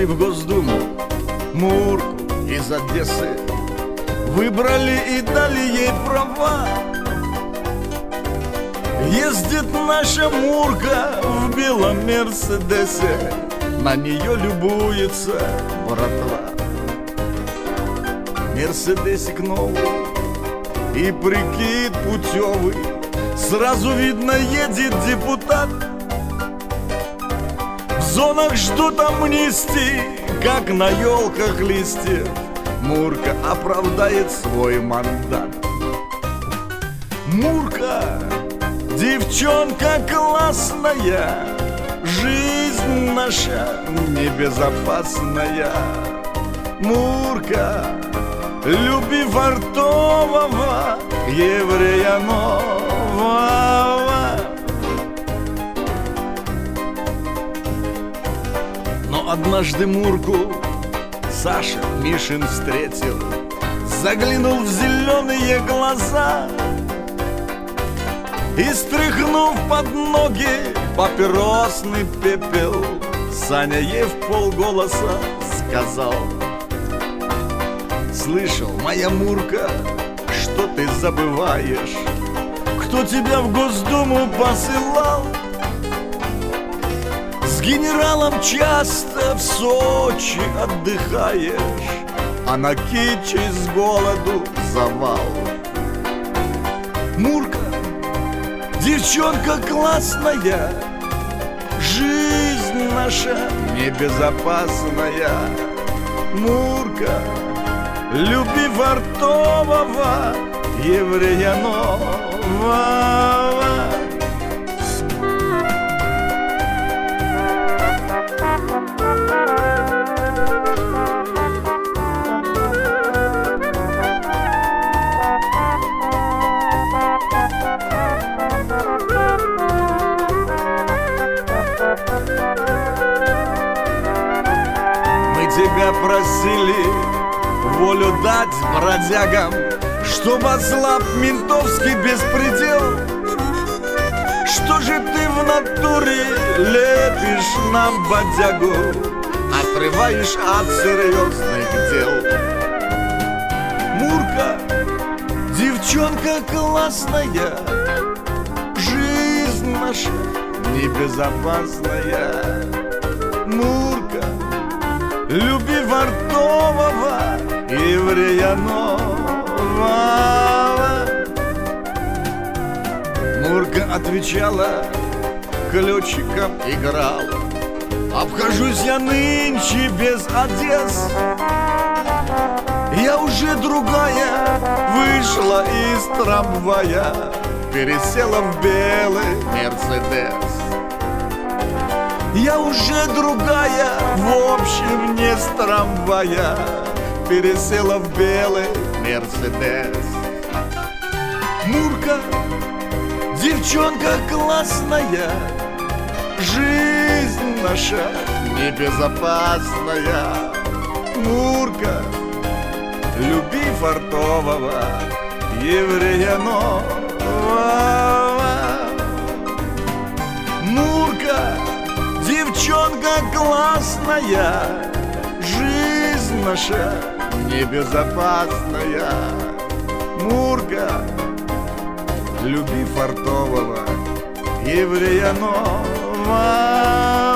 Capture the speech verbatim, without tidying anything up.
в Госдуму Мурку из Одессы. Выбрали и дали ей права. Ездит наша Мурка в белом Мерседесе, на нее любуется братва. Мерседесик новый и прикид путевый, сразу видно, едет депутат. В зонах ждут амнистии, как на елках листьев. Мурка оправдает свой мандат. Мурка, девчонка классная, жизнь наша небезопасная. Мурка, люби фартового еврея нового. Но однажды Мурку Саша Мишин встретил, заглянул в зеленые глаза и, стряхнув под ноги папиросный пепел, Саня ей в полголоса сказал: слышал, моя Мурка, что ты забываешь, кто тебя в Госдуму посылал. С генералом часто в Сочи отдыхаешь, а на Кичи с голоду завал. Мурка, девчонка классная, жизнь наша небезопасная. Мурка, люби фартового еврея нового. Мы тебя просили волю дать бродягам, чтоб ослаб ментовский беспредел. Что же ты в натуре лепишь нам бодягу, отрываешь от серьезных дел? Мурка, девчонка классная, жизнь наша небезопасная. Мурка, люби фартового еврея нового. Мурка отвечала, ключиком играла: обхожусь я нынче без Одесс. Я уже другая вышла из трамвая, пересела в белый Мерседес. Я уже другая, в общем, не с трамвая, пересела в белый Мерседес. Мурка, девчонка классная, жизнь наша небезопасная. Мурка, люби фартового еврея нового. Мурка, девчонка классная, жизнь наша небезопасная. Мурка, люби фартового еврея нового.